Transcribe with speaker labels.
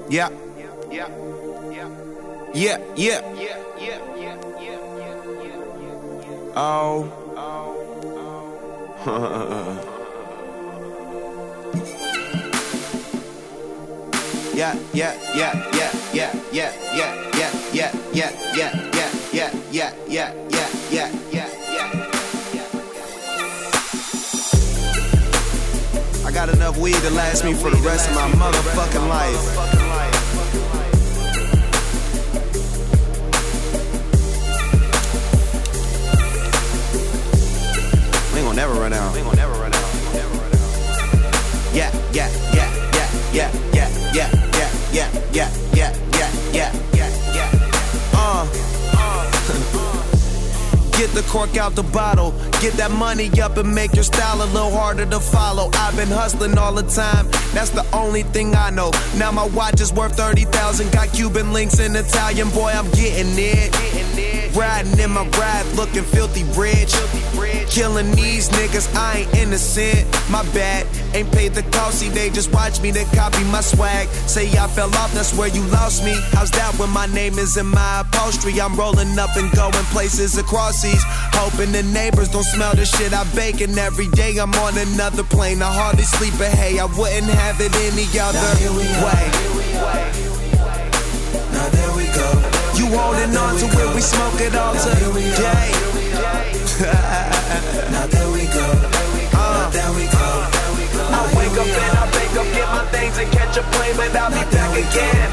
Speaker 1: Yeah. Yeah, yeah. Oh. Yeah, yeah, yeah, yeah, yeah, yeah, yeah, yeah, yeah, yeah, yeah, yeah, yeah, yeah, yeah, yeah, yeah. I got enough weed to last me for the rest of my motherfucking life. We ain't gonna never run out. Yeah, yeah, yeah, yeah, yeah, yeah, yeah, yeah, yeah, yeah, yeah, yeah, yeah, yeah. Get the cork out the bottle. Get that money up and make your style a little harder to follow. I've been hustling all the time, that's the only thing I know. Now my watch is worth 30,000. Got Cuban links in Italian, boy, I'm getting it. Riding in my ride, looking filthy rich. Killing these niggas, I ain't innocent. My bad, ain't paid the cost. See, they just watch me, they copy my swag. Say I fell off, that's where you lost me. How's that when my name is in my upholstery? I'm rolling up and going places across seas, hoping the neighbors don't smell the shit I bake. And every day I'm on another plane. I hardly sleep, but hey, I wouldn't have it any other way.
Speaker 2: Now there we go.
Speaker 1: You holding on to it, we smoke it all today.
Speaker 2: Now there we go. Now there we go.
Speaker 1: I wake up and I bake up, get my things and catch a plane, but I'll be back again.